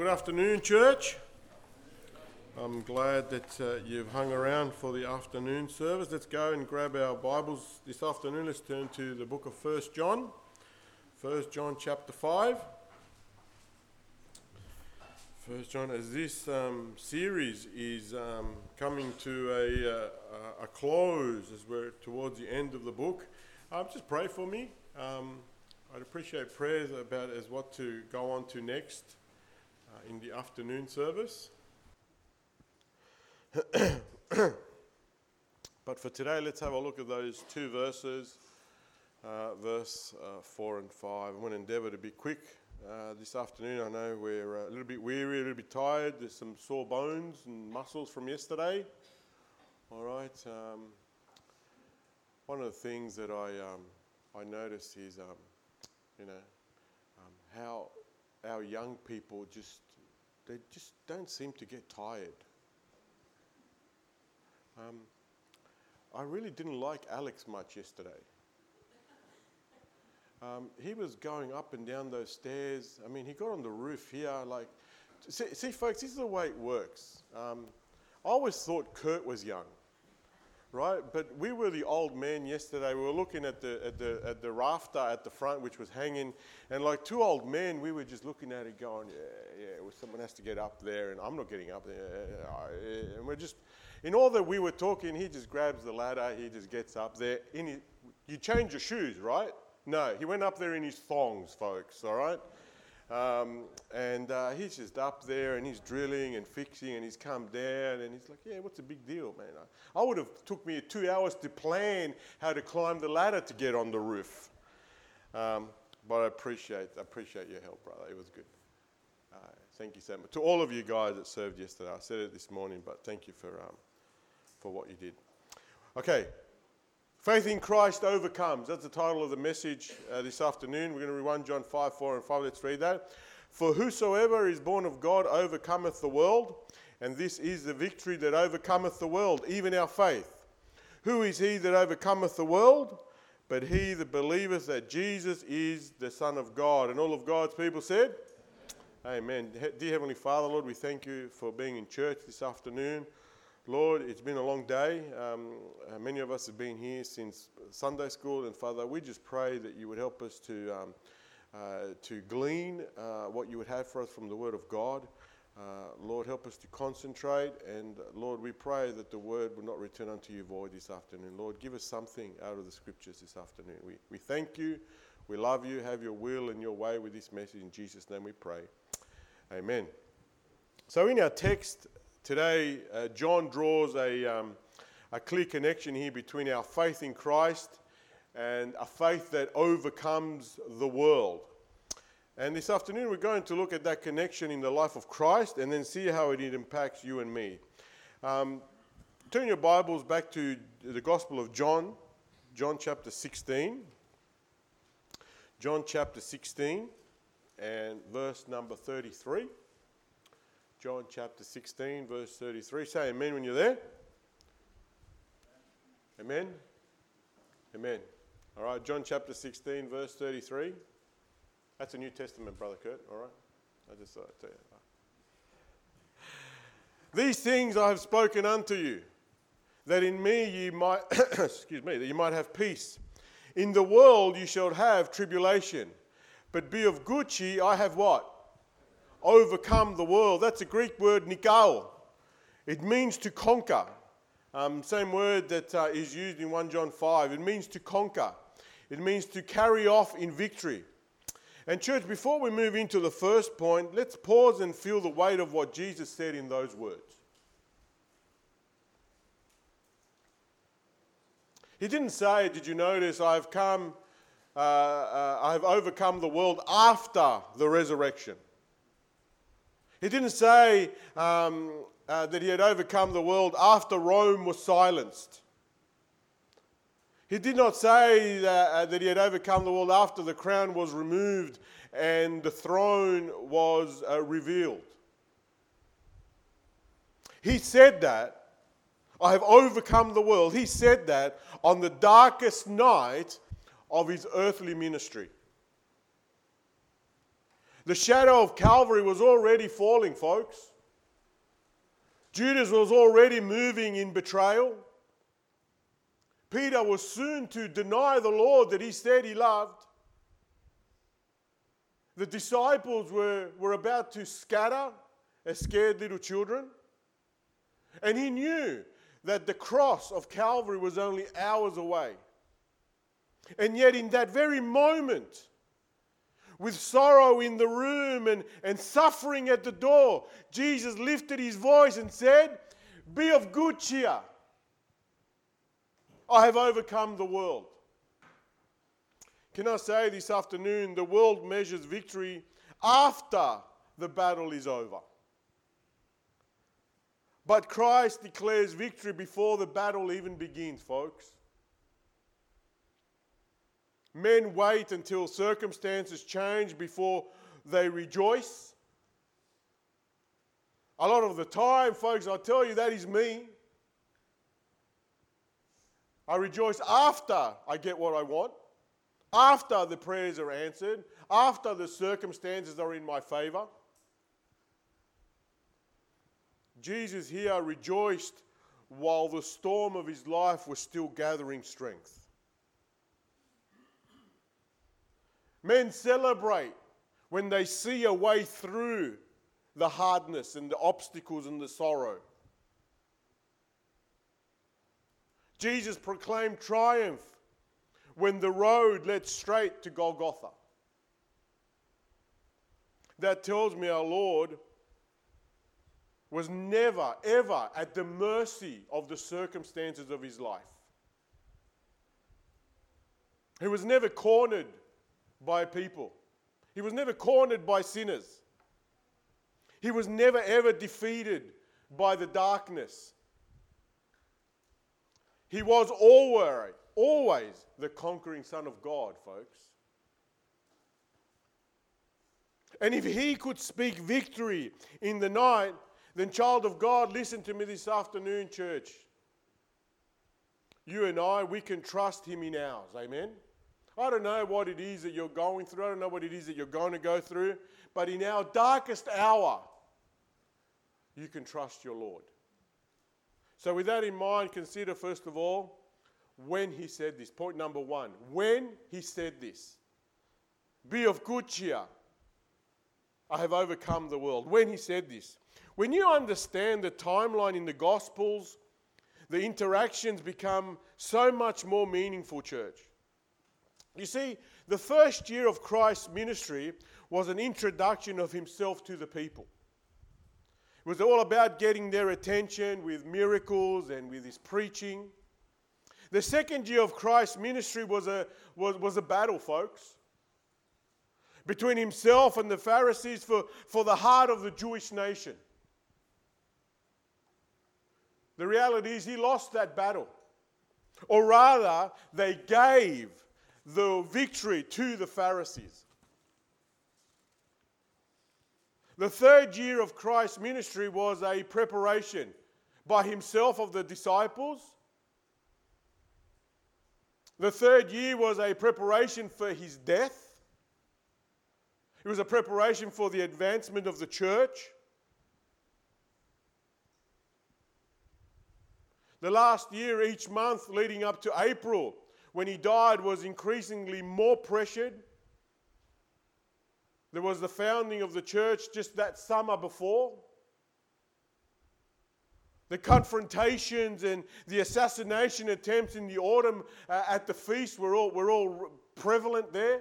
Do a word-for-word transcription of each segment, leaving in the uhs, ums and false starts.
Good afternoon, church. I'm glad that uh, you've hung around for the afternoon service. Let's go and grab our Bibles this afternoon. Let's turn to the book of First John. First John chapter five. First John, as this um, series is um, coming to a, uh, a close, as we're towards the end of the book, uh, just pray for me. Um, I'd appreciate prayers about as what to go on to next uh, in the afternoon service. But for today, let's have a look at those two verses, uh, verse uh, four and five. I'm going to endeavour to be quick uh, this afternoon. I know we're a little bit weary, a little bit tired. There's some sore bones and muscles from yesterday. All right. Um, one of the things that I um, I notice is, um, you know, um, how our young people just they just don't seem to get tired. Um, I really didn't like Alex much yesterday. Um, he was going up and down those stairs. I mean, he got on the roof here. Like, see, see folks, this is the way it works. Um, I always thought Kurt was young, right? But we were the old men yesterday. We were looking at the at the at the rafter at the front, which was hanging, and like two old men, we were just looking at it, going, "Yeah, yeah, well, someone has to get up there, and I'm not getting up there." And we're just. In all that we were talking, he just grabs the ladder, he just gets up there. In his, you change your shoes, right? No, he went up there in his thongs, folks, all right? Um, and uh, he's just up there and he's drilling and fixing and he's come down and he's like, yeah, what's the big deal, man? I, I would have took me two hours to plan how to climb the ladder to get on the roof. Um, but I appreciate, I appreciate your help, brother. It was good. Uh, thank you so much. To all of you guys that served yesterday, I said it this morning, but thank you for um, for what you did. Okay, faith in Christ overcomes. That's the title of the message uh, this afternoon. We're going to read First John five, four and five. Let's read that. For whosoever is born of God overcometh the world, and this is the victory that overcometh the world, even our faith. Who is he that overcometh the world? But he that believeth that Jesus is the Son of God. And all of God's people said, Amen. Amen. Dear Heavenly Father, Lord, we thank you for being in church this afternoon. Lord, it's been a long day. Um, uh, many of us have been here since Sunday school, and Father, we just pray that you would help us to um, uh, to glean uh, what you would have for us from the Word of God. Uh, Lord, help us to concentrate, and uh, Lord, we pray that the Word will not return unto you void this afternoon. Lord, give us something out of the Scriptures this afternoon. We we thank you, we love you, have your will and your way with this message. In Jesus' name we pray. Amen. So in our text today, uh, John draws a, um, a clear connection here between our faith in Christ and a faith that overcomes the world. And this afternoon we're going to look at that connection in the life of Christ and then see how it impacts you and me. Um, turn your Bibles back to the Gospel of John, John chapter sixteen. John chapter sixteen and verse number thirty-three. John chapter sixteen, verse thirty-three. Say amen when you're there. Amen. Amen. All right, John chapter sixteen, verse thirty-three. That's a New Testament, Brother Kurt. All right. I just thought I'd tell you. These things I have spoken unto you, that in me you might, excuse me, that you might have peace. In the world you shall have tribulation, but be of good cheer. I have what? Overcome the world. That's a Greek word, nikao. It means to conquer. Um, same word that uh, is used in First John five. It means to conquer. It means to carry off in victory. And church, before we move into the first point, let's pause and feel the weight of what Jesus said in those words. He didn't say, did you notice, I've come, uh, uh, I've overcome the world after the resurrection. He didn't say um, uh, that he had overcome the world after Rome was silenced. He did not say that, uh, that he had overcome the world after the crown was removed and the throne was uh, revealed. He said that, I have overcome the world. He said that on the darkest night of his earthly ministry. The shadow of Calvary was already falling, folks. Judas was already moving in betrayal. Peter was soon to deny the Lord that he said he loved. The disciples were, were about to scatter as scared little children. And he knew that the cross of Calvary was only hours away. And yet in that very moment, with sorrow in the room and, and suffering at the door, Jesus lifted his voice and said, "Be of good cheer. I have overcome the world." Can I say this afternoon, the world measures victory after the battle is over. But Christ declares victory before the battle even begins, folks. Men wait until circumstances change before they rejoice. A lot of the time, folks, I tell you, that is me. I rejoice after I get what I want, after the prayers are answered, after the circumstances are in my favor. Jesus here rejoiced while the storm of his life was still gathering strength. Men celebrate when they see a way through the hardness and the obstacles and the sorrow. Jesus proclaimed triumph when the road led straight to Golgotha. That tells me our Lord was never, ever at the mercy of the circumstances of his life. He was never cornered by people. He was never cornered by sinners. He was never ever defeated by the darkness. He was always, always the conquering Son of God, folks. And if he could speak victory in the night, then child of God, listen to me this afternoon, church. You and I, we can trust him in ours. Amen? I don't know what it is that you're going through. I don't know what it is that you're going to go through. But in our darkest hour, you can trust your Lord. So with that in mind, consider first of all when he said this. Point number one, when he said this. Be of good cheer. I have overcome the world. When he said this. When you understand the timeline in the Gospels, the interactions become so much more meaningful, church. You see, the first year of Christ's ministry was an introduction of himself to the people. It was all about getting their attention with miracles and with his preaching. The second year of Christ's ministry was a, was, was a battle, folks, between himself and the Pharisees for, for the heart of the Jewish nation. The reality is he lost that battle. Or rather, they gave the victory to the Pharisees. The third year of Christ's ministry was a preparation by himself of the disciples. The third year was a preparation for his death. It was a preparation for the advancement of the church. The last year, each month leading up to April, when he died, was increasingly more pressured. There was the founding of the church just that summer before. The confrontations and the assassination attempts in the autumn uh, at the feast were all, were all prevalent there.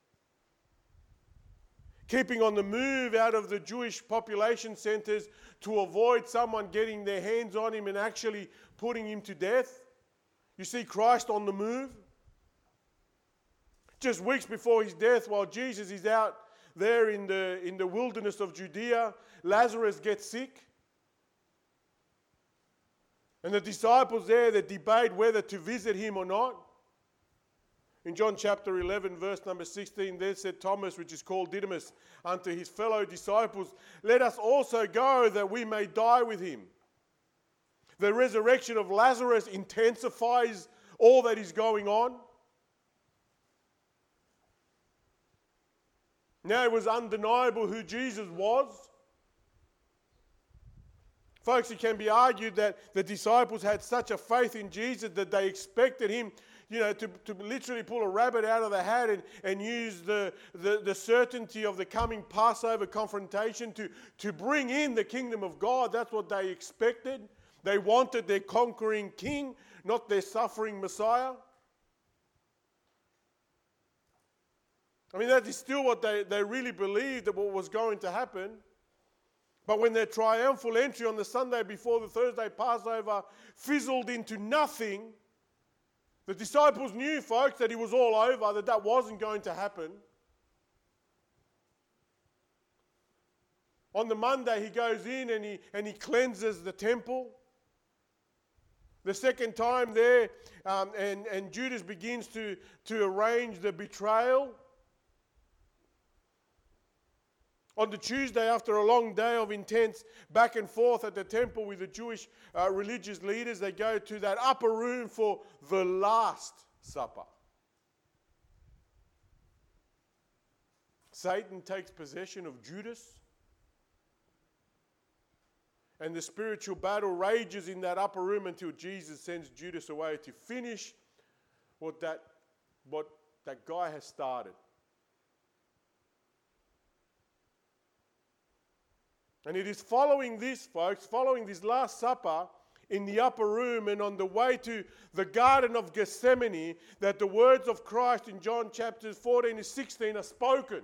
Keeping on the move out of the Jewish population centers to avoid someone getting their hands on him and actually putting him to death. You see Christ on the move. Just weeks before his death, while Jesus is out there in the, in the wilderness of Judea, Lazarus gets sick. And the disciples there, they debate whether to visit him or not. In John chapter eleven, verse number sixteen, there said Thomas, which is called Didymus, unto his fellow disciples, let us also go that we may die with him. The resurrection of Lazarus intensifies all that is going on. Now it was undeniable who Jesus was. Folks, it can be argued that the disciples had such a faith in Jesus that they expected him, you know, to, to literally pull a rabbit out of the hat and, and use the, the, the certainty of the coming Passover confrontation to, to bring in the kingdom of God. That's what they expected. They wanted their conquering king, not their suffering Messiah. I mean, that is still what they, they really believed that what was going to happen. But when their triumphal entry on the Sunday before the Thursday Passover fizzled into nothing, the disciples knew, folks, that it was all over, that that wasn't going to happen. On the Monday, he goes in and he, and he cleanses the temple. The second time there, um, and, and Judas begins to, to arrange the betrayal. On the Tuesday, after a long day of intense back and forth at the temple with the Jewish uh, religious leaders, they go to that upper room for the Last Supper. Satan takes possession of Judas, and the spiritual battle rages in that upper room until Jesus sends Judas away to finish what that, what that guy has started. And it is following this, folks, following this Last Supper in the upper room and on the way to the Garden of Gethsemane that the words of Christ in John chapters fourteen to sixteen are spoken.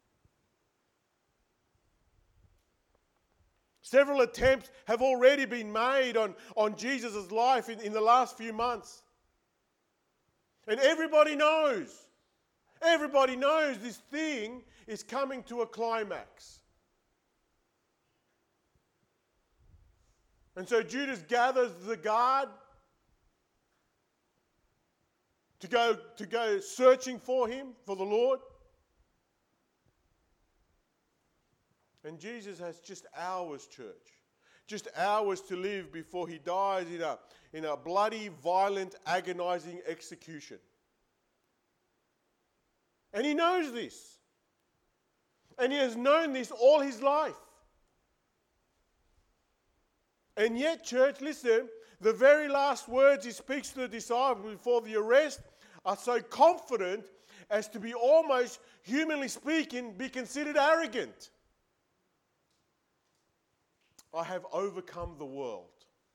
Several attempts have already been made on, on Jesus' life in, in the last few months. And everybody knows, everybody knows this thing is coming to a climax. And so Judas gathers the guard to go, to go searching for him, for the Lord. And Jesus has just hours, church. Just hours to live before he dies in a, in a bloody, violent, agonizing execution. And he knows this. And he has known this all his life. And yet, church, listen, the very last words he speaks to the disciples before the arrest are so confident as to be almost, humanly speaking, be considered arrogant. I have overcome the world.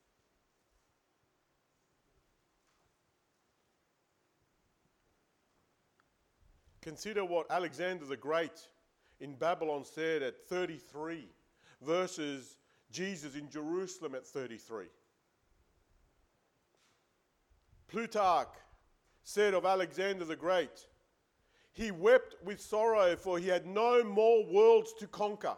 Consider what Alexander the Great in Babylon said at thirty-three verses Jesus in Jerusalem at thirty-three. Plutarch said of Alexander the Great, he wept with sorrow for he had no more worlds to conquer.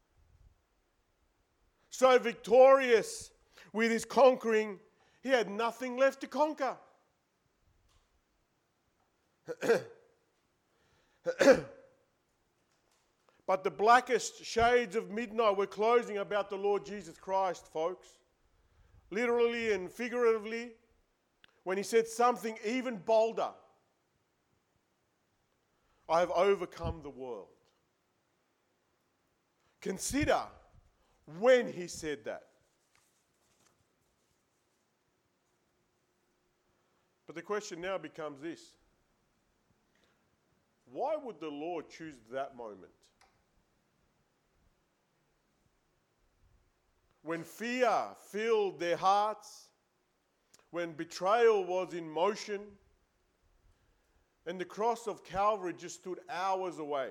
So victorious with his conquering, he had nothing left to conquer. But the blackest shades of midnight were closing about the Lord Jesus Christ, folks. Literally and figuratively, when he said something even bolder. I have overcome the world. Consider when he said that. But the question now becomes this. Why would the Lord choose that moment? When fear filled their hearts, when betrayal was in motion, and the cross of Calvary just stood hours away.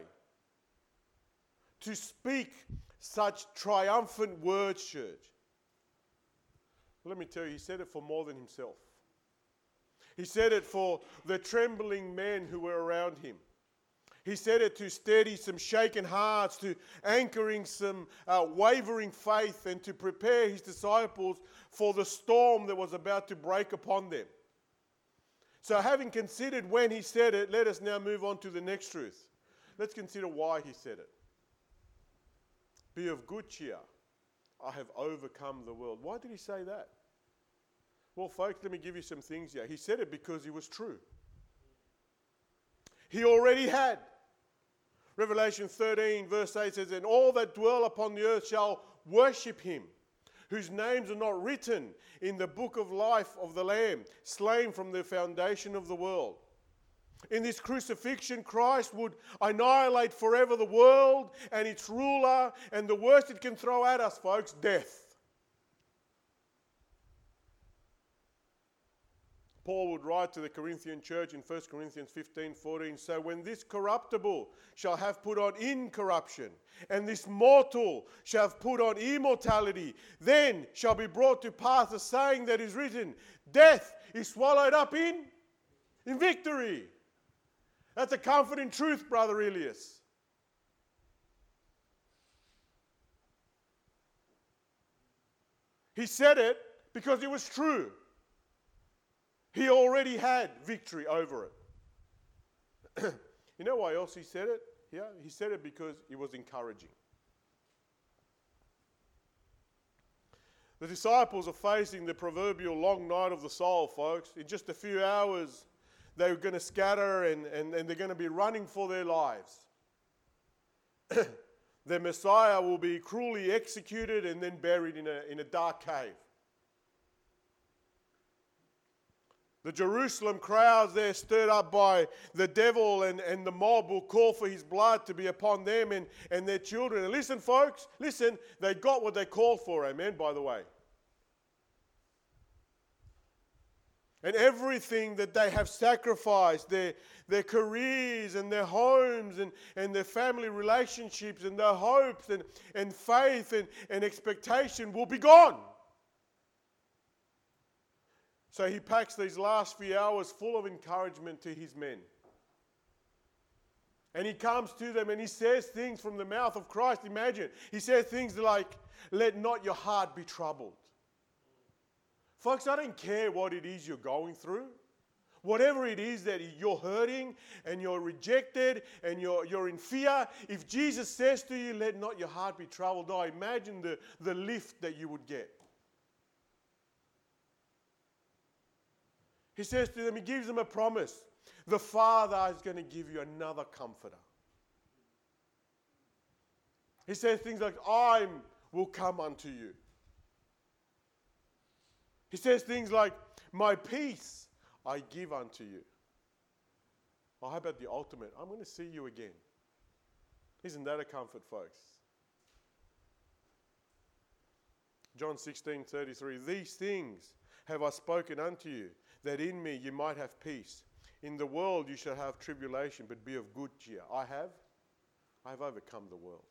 To speak such triumphant words, church. Let me tell you, he said it for more than himself. He said it for the trembling men who were around him. He said it to steady some shaken hearts, to anchoring some uh, wavering faith, and to prepare his disciples for the storm that was about to break upon them. So having considered when he said it, let us now move on to the next truth. Let's consider why he said it. Be of good cheer. I have overcome the world. Why did he say that? Well, folks, let me give you some things here. He said it because it was true. He already had. Revelation thirteen verse eight says, and all that dwell upon the earth shall worship him, whose names are not written in the book of life of the Lamb, slain from the foundation of the world. In this crucifixion, Christ would annihilate forever the world and its ruler, and the worst it can throw at us, folks, death. Paul would write to the Corinthian church in First Corinthians fifteen fourteen, so when this corruptible shall have put on incorruption, and this mortal shall have put on immortality, then shall be brought to pass the saying that is written, death is swallowed up in, in victory. That's a comforting truth, Brother Elias. He said it because it was true. He already had victory over it. You know why else he said it? Yeah, he said it because it was encouraging. The disciples are facing the proverbial long night of the soul, folks. In just a few hours, they're going to scatter and, and, and they're going to be running for their lives. Their Messiah will be cruelly executed and then buried in a, in a dark cave. The Jerusalem crowds there, stirred up by the devil, and, and the mob will call for his blood to be upon them and, and their children. And listen, folks, listen, they got what they called for, amen, by the way. And everything that they have sacrificed, their, their careers and their homes and, and their family relationships and their hopes and, and faith and, and expectation will be gone. So he packs these last few hours full of encouragement to his men. And he comes to them and he says things from the mouth of Christ. Imagine, he says things like, let not your heart be troubled. Folks, I don't care what it is you're going through. Whatever it is that you're hurting and you're rejected and you're, you're in fear, if Jesus says to you, let not your heart be troubled, now imagine the, the lift that you would get. He says to them, he gives them a promise. The Father is going to give you another comforter. He says things like, I will come unto you. He says things like, my peace I give unto you. Well, how about the ultimate? I'm going to see you again. Isn't that a comfort, folks? John sixteen thirty-three, these things have I spoken unto you, that in me you might have peace. In the world you shall have tribulation, but be of good cheer. I have, I have overcome the world.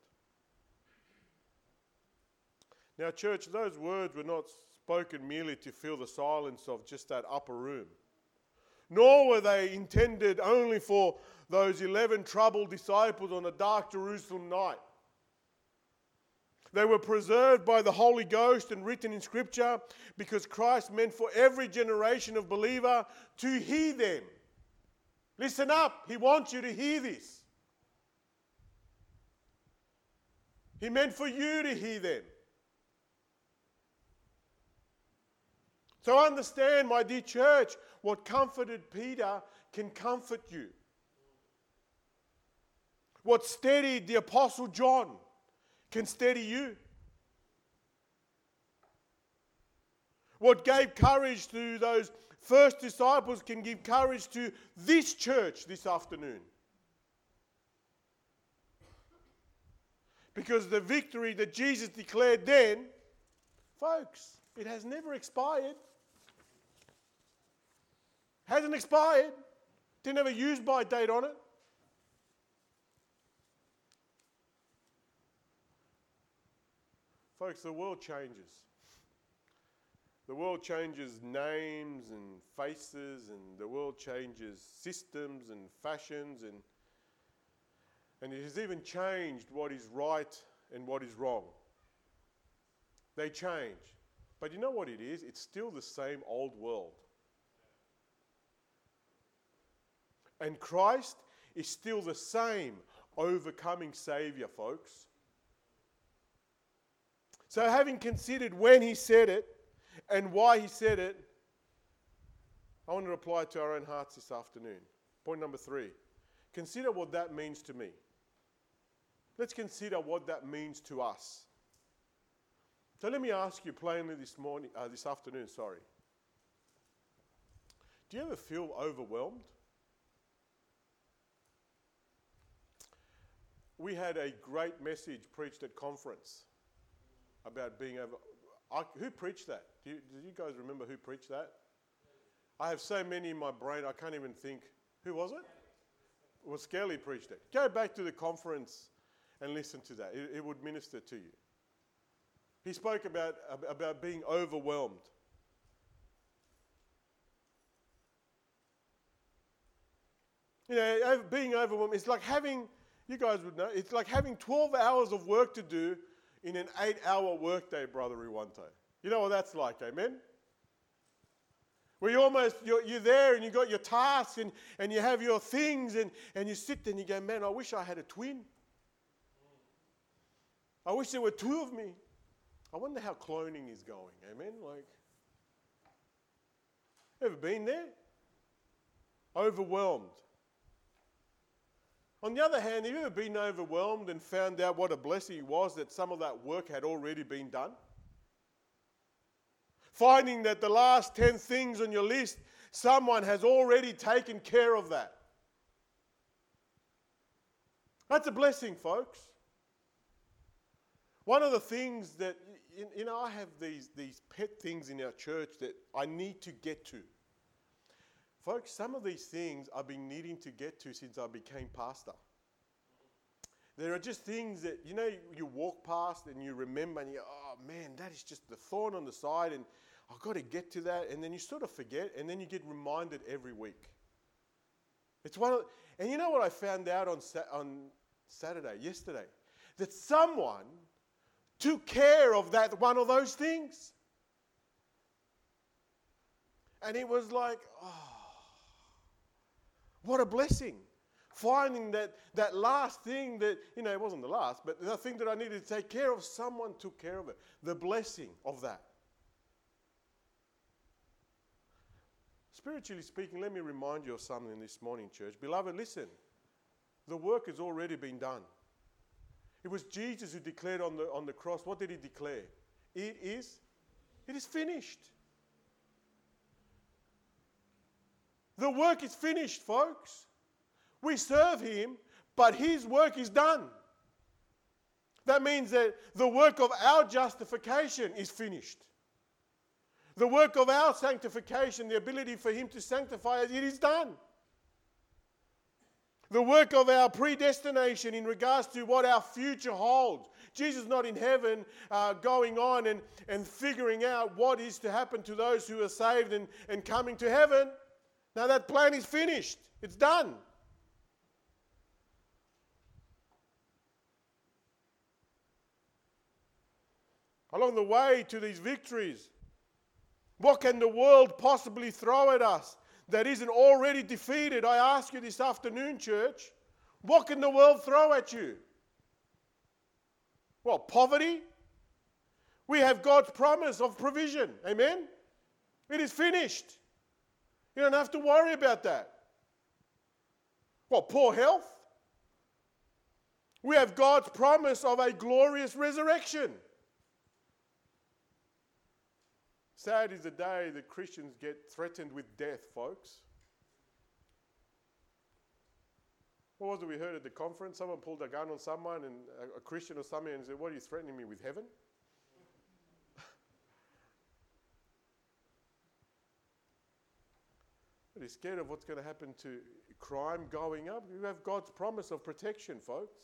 Now, church, those words were not spoken merely to fill the silence of just that upper room, nor were they intended only for those eleven troubled disciples on a dark Jerusalem night. They were preserved by the Holy Ghost and written in Scripture because Christ meant for every generation of believer to hear them. Listen up, he wants you to hear this. He meant for you to hear them. So understand, my dear church, what comforted Peter can comfort you. What steadied the Apostle John can steady you. What gave courage to those first disciples can give courage to this church this afternoon. Because the victory that Jesus declared then, folks, it has never expired. Hasn't expired. Didn't have a use-by date on it. Folks, the world changes. The world changes names and faces, and the world changes systems and fashions, and, and it has even changed what is right and what is wrong. They change. But you know what it is? It's still the same old world. And Christ is still the same overcoming Saviour, folks. So having considered when he said it and why he said it, I want to apply it to our own hearts this afternoon. Point number three. Consider what that means to me. Let's consider what that means to us. So let me ask you plainly this morning, uh, this afternoon, sorry. Do you ever feel overwhelmed? We had a great message preached at conference about being over. I, who preached that? Do you, do you guys remember who preached that? I have so many in my brain, I can't even think. Who was it? Well, Skelly preached it. Go back to the conference and listen to that. It, it would minister to you. He spoke about, about being overwhelmed. You know, being overwhelmed, it's like having, you guys would know, it's like having twelve hours of work to do in an eight-hour workday, Brother Iwanto. You know what that's like, amen? Where you almost, you're, you're there and you got your tasks and, and you have your things and, and you sit there and you go, man, I wish I had a twin. I wish there were two of me. I wonder how cloning is going, amen? Like, ever been there? Overwhelmed. On the other hand, have you ever been overwhelmed and found out what a blessing it was that some of that work had already been done? Finding that the last ten things on your list, someone has already taken care of that. That's a blessing, folks. One of the things that, you know, I have these, these pet things in our church that I need to get to. Folks, some of these things I've been needing to get to since I became pastor. There are just things that, you know, you walk past and you remember and you go, oh man, that is just the thorn on the side and I've got to get to that. And then you sort of forget and then you get reminded every week. It's one of, and you know what I found out on, on Saturday, yesterday? That someone took care of that one of those things. And it was like, oh, what a blessing. Finding that, that last thing that, you know, it wasn't the last, but the thing that I needed to take care of, someone took care of it. The blessing of that. Spiritually speaking, let me remind you of something this morning, church. Beloved, listen. The work has already been done. It was Jesus who declared on the, on the cross, what did he declare? It is, it is finished. The work is finished, folks. We serve him, but his work is done. That means that the work of our justification is finished. The work of our sanctification, the ability for him to sanctify us, it is done. The work of our predestination in regards to what our future holds. Jesus is not in heaven uh, going on and, and figuring out what is to happen to those who are saved and, and coming to heaven. Now that plan is finished. It's done. Along the way to these victories, what can the world possibly throw at us that isn't already defeated? I ask you this afternoon, church, what can the world throw at you? Well, poverty. We have God's promise of provision. Amen? It is finished. You don't have to worry about that. Well, poor health. We have God's promise of a glorious resurrection. Sad is the day that Christians get threatened with death, folks. What was it we heard at the conference? Someone pulled a gun on someone, and a, a Christian or something, and said, what are you threatening me with, heaven? But he's scared of what's going to happen to crime going up. You have God's promise of protection, folks.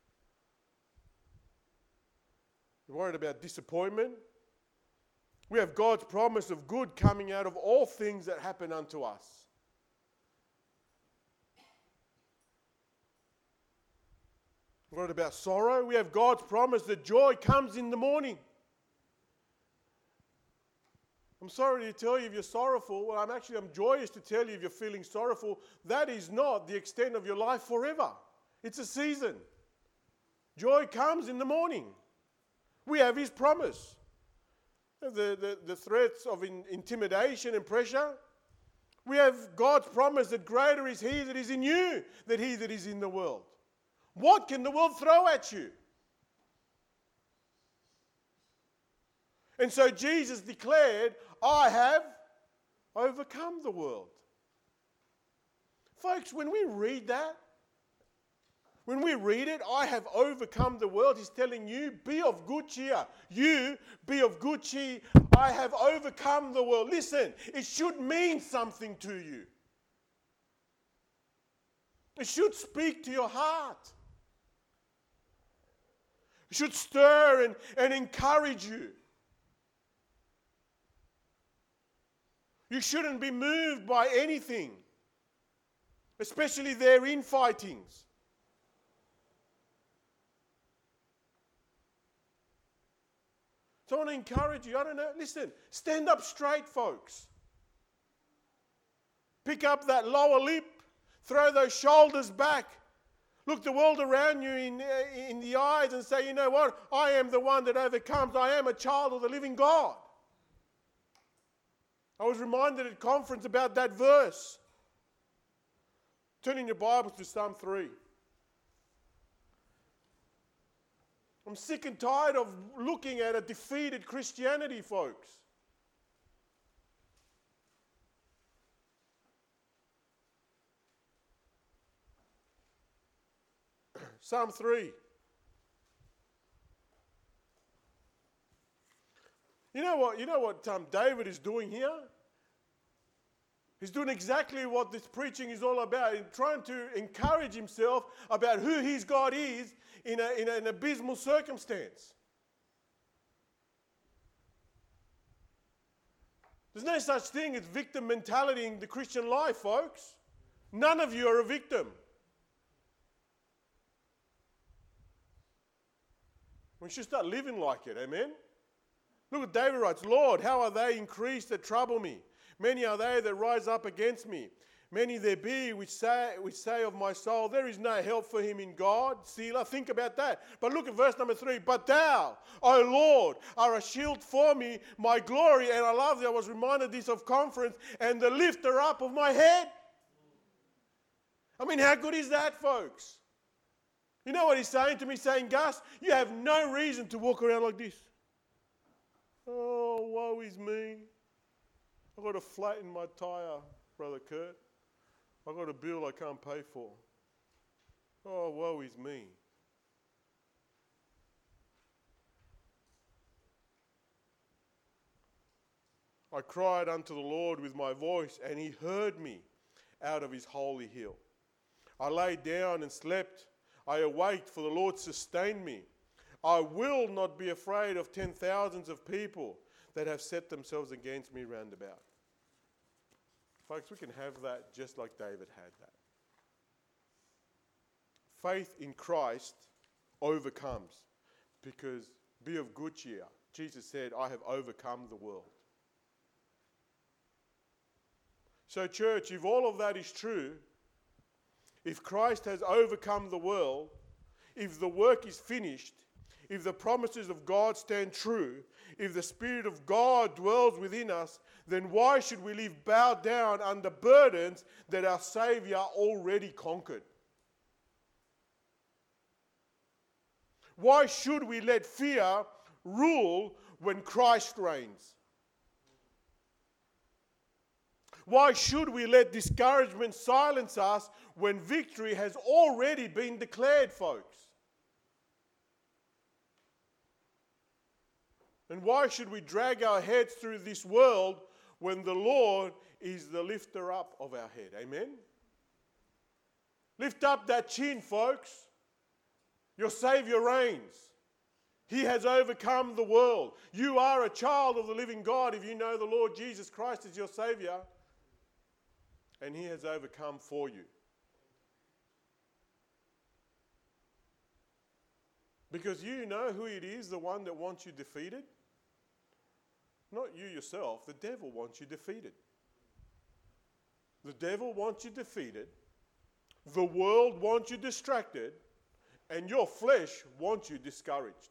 You're worried about disappointment. We have God's promise of good coming out of all things that happen unto us. What about sorrow? We have God's promise that joy comes in the morning. I'm sorry to tell you if you're sorrowful. Well, I'm actually, I'm joyous to tell you if you're feeling sorrowful. That is not the extent of your life forever. It's a season. Joy comes in the morning. We have his promise. The, the, the threats of in, intimidation and pressure. We have God's promise that greater is he that is in you than he that is in the world. What can the world throw at you? And so Jesus declared, I have overcome the world. Folks, when we read that, when we read it, I have overcome the world, he's telling you, be of good cheer. You, be of good cheer. I have overcome the world. Listen, it should mean something to you. It should speak to your heart. It should stir and, and encourage you. You shouldn't be moved by anything, especially their infightings. So I want to encourage you. I don't know. Listen, stand up straight, folks. Pick up that lower lip. Throw those shoulders back. Look the world around you in, in the eyes and say, you know what? I am the one that overcomes. I am a child of the living God. I was reminded at conference about that verse. Turn in your Bibles to Psalm three. I'm sick and tired of looking at a defeated Christianity, folks. Psalm three. You know what? You know what um, David is doing here? He's doing exactly what this preaching is all about, in trying to encourage himself about who his God is in, a, in a, an abysmal circumstance. There's no such thing as victim mentality in the Christian life, folks. None of you are a victim. We should start living like it, amen? Look what David writes, Lord, how are they increased that trouble me? Many are they that rise up against me. Many there be which say, which say of my soul, there is no help for him in God. Selah, think about that. But look at verse number three. But thou, O Lord, are a shield for me, my glory. And I love that I was reminded this of conference, and the lifter up of my head. I mean, how good is that, folks? You know what he's saying to me? Saying, Gus, you have no reason to walk around like this. Oh, woe is me. I've got a flat in my tyre, Brother Kurt. I've got a bill I can't pay for. Oh, woe is me. I cried unto the Lord with my voice, and he heard me out of his holy hill. I lay down and slept. I awaked, for the Lord sustained me. I will not be afraid of ten thousands of people that have set themselves against me round about. Folks, we can have that just like David had that. Faith in Christ overcomes, because be of good cheer. Jesus said, I have overcome the world. So church, if all of that is true, if Christ has overcome the world, if the work is finished, if the promises of God stand true, if the Spirit of God dwells within us, then why should we live bowed down under burdens that our Saviour already conquered? Why should we let fear rule when Christ reigns? Why should we let discouragement silence us when victory has already been declared, folks? And why should we drag our heads through this world when the Lord is the lifter up of our head? Amen? Lift up that chin, folks. Your Saviour reigns. He has overcome the world. You are a child of the living God if you know the Lord Jesus Christ is your Saviour. And He has overcome for you. Because you know who it is, the one that wants you defeated. Not you yourself. The devil wants you defeated. The devil wants you defeated. The world wants you distracted. And your flesh wants you discouraged.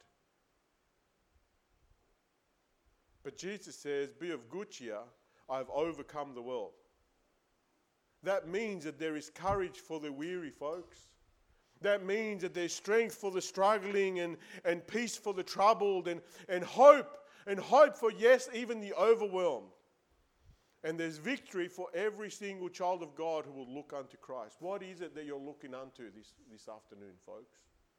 But Jesus says, be of good cheer. I have overcome the world. That means that there is courage for the weary, folks. That means that there's strength for the struggling and, and peace for the troubled and, and hope, and hope for, yes, even the overwhelmed. And there's victory for every single child of God who will look unto Christ. What is it that you're looking unto this, this afternoon, folks?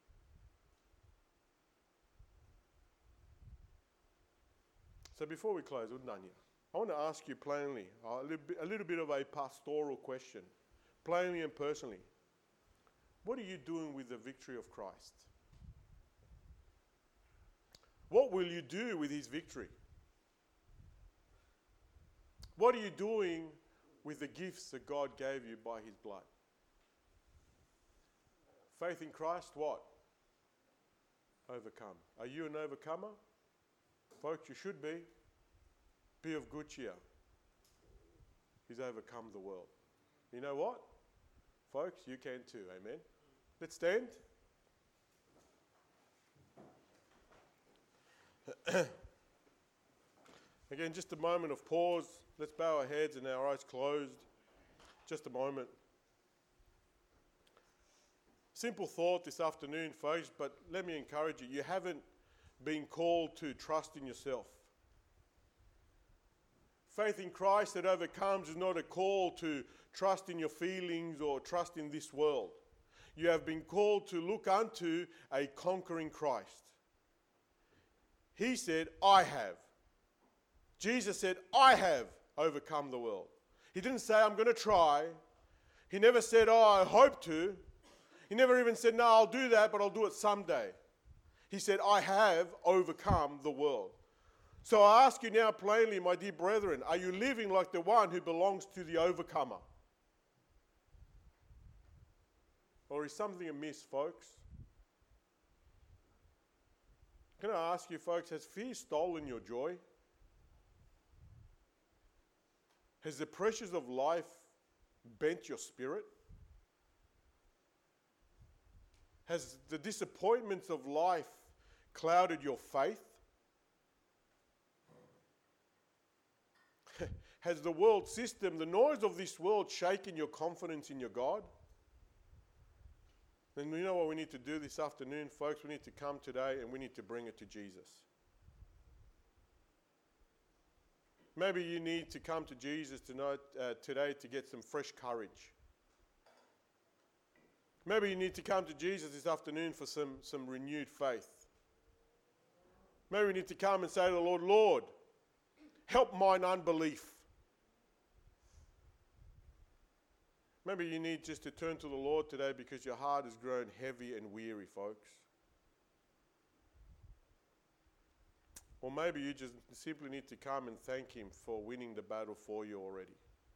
So before we close, we're done here. I want to ask you plainly, a little bit, a little bit of a pastoral question, plainly and personally. What are you doing with the victory of Christ? What will you do with his victory? What are you doing with the gifts that God gave you by his blood? Faith in Christ, what? Overcome. Are you an overcomer? Folks, you should be. Be of good cheer. He's overcome the world. You know what? Folks, you can too. Amen. Let's stand. Again, just a moment of pause. Let's bow our heads and our eyes closed. Just a moment. Simple thought this afternoon, folks, but let me encourage you. You haven't been called to trust in yourself. Faith in Christ that overcomes is not a call to trust in your feelings or trust in this world. You have been called to look unto a conquering Christ. He said, I have. Jesus said, I have overcome the world. He didn't say, I'm going to try. He never said, oh, I hope to. He never even said, no, I'll do that, but I'll do it someday. He said, I have overcome the world. So I ask you now plainly, my dear brethren, are you living like the one who belongs to the overcomer? Or is something amiss, folks? Can I ask you, folks, has fear stolen your joy? Has the pressures of life bent your spirit? Has the disappointments of life clouded your faith? Has the world system, the noise of this world, shaken your confidence in your God? Then you know what we need to do this afternoon, folks? We need to come today and we need to bring it to Jesus. Maybe you need to come to Jesus tonight, uh, today to get some fresh courage. Maybe you need to come to Jesus this afternoon for some, some renewed faith. Maybe we need to come and say to the Lord, Lord, help mine unbelief. Maybe you need just to turn to the Lord today because your heart has grown heavy and weary, folks. Or maybe you just simply need to come and thank him for winning the battle for you already.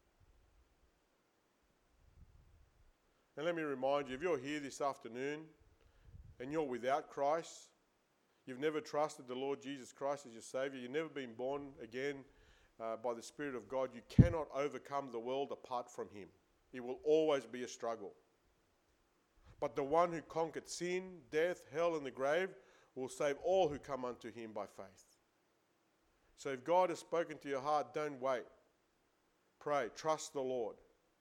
And let me remind you, if you're here this afternoon and you're without Christ, you've never trusted the Lord Jesus Christ as your Savior, you've never been born again uh, by the Spirit of God, you cannot overcome the world apart from him. It will always be a struggle. But the one who conquered sin, death, hell, and the grave will save all who come unto him by faith. So if God has spoken to your heart, don't wait. Pray. Trust the Lord.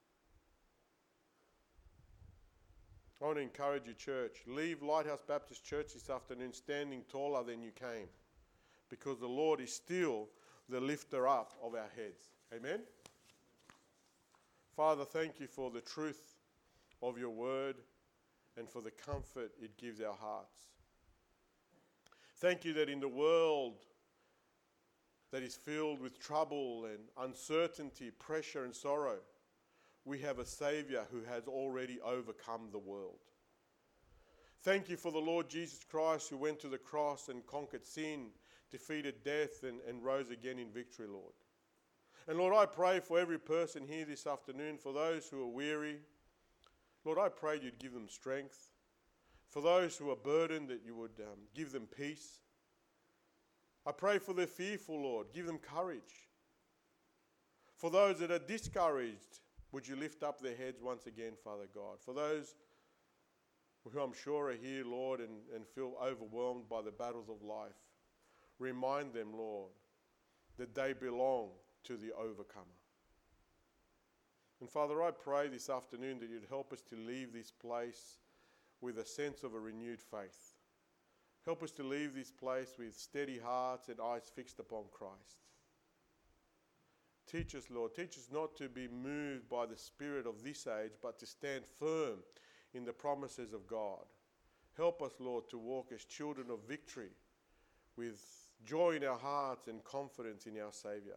I want to encourage you, church. Leave Lighthouse Baptist Church this afternoon standing taller than you came, because the Lord is still the lifter up of our heads. Amen? Father, thank you for the truth of your word and for the comfort it gives our hearts. Thank you that in the world that is filled with trouble and uncertainty, pressure and sorrow, we have a Saviour who has already overcome the world. Thank you for the Lord Jesus Christ who went to the cross and conquered sin, defeated death and, and rose again in victory, Lord. And Lord, I pray for every person here this afternoon, for those who are weary. Lord, I pray you'd give them strength. For those who are burdened, that you would um, give them peace. I pray for the fearful, Lord, give them courage. For those that are discouraged, would you lift up their heads once again, Father God? For those who I'm sure are here, Lord, and, and feel overwhelmed by the battles of life, remind them, Lord, that they belong to the overcomer. And Father, I pray this afternoon that you'd help us to leave this place with a sense of a renewed faith. Help us to leave this place with steady hearts and eyes fixed upon Christ. Teach us, Lord, teach us not to be moved by the spirit of this age, but to stand firm in the promises of God. Help us, Lord, to walk as children of victory with joy in our hearts and confidence in our Saviour.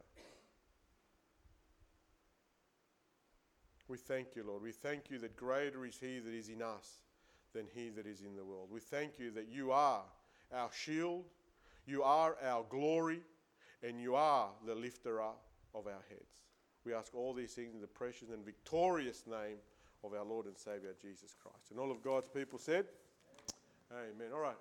We thank you, Lord. We thank you that greater is He that is in us than he that is in the world. We thank you that you are our shield, you are our glory, and you are the lifter up of our heads. We ask all these things in the precious and victorious name of our Lord and Saviour, Jesus Christ. And all of God's people said, Amen. Amen. All right.